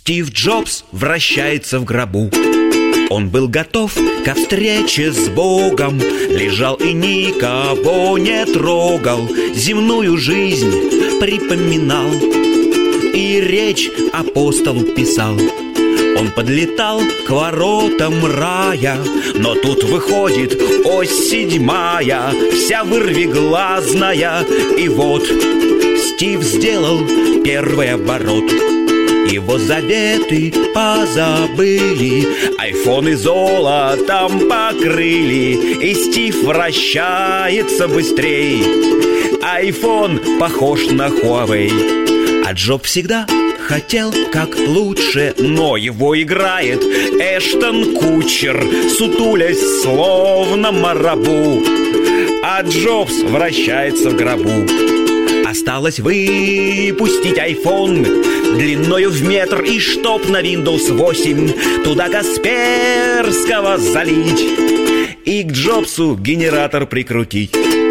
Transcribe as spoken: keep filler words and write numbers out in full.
Стив Джобс вращается в гробу. Он был готов ко встрече с Богом, лежал и никого не трогал, земную жизнь припоминал и речь апостолу писал. Он подлетал к воротам рая, но тут выходит ось седьмая, вся вырвиглазная, и вот Стив сделал первый оборот. Его заветы позабыли, айфоны золотом покрыли, и Стив вращается быстрей. Айфон похож на Huawei, а Джоб всегда хотел как лучше, но его играет Эштон Кутчер, сутулясь словно марабу, а Джобс вращается в гробу. Осталось выпустить айфон длиною в метр, и чтоб на Windows восемь туда Касперского залить и к Джобсу генератор прикрутить.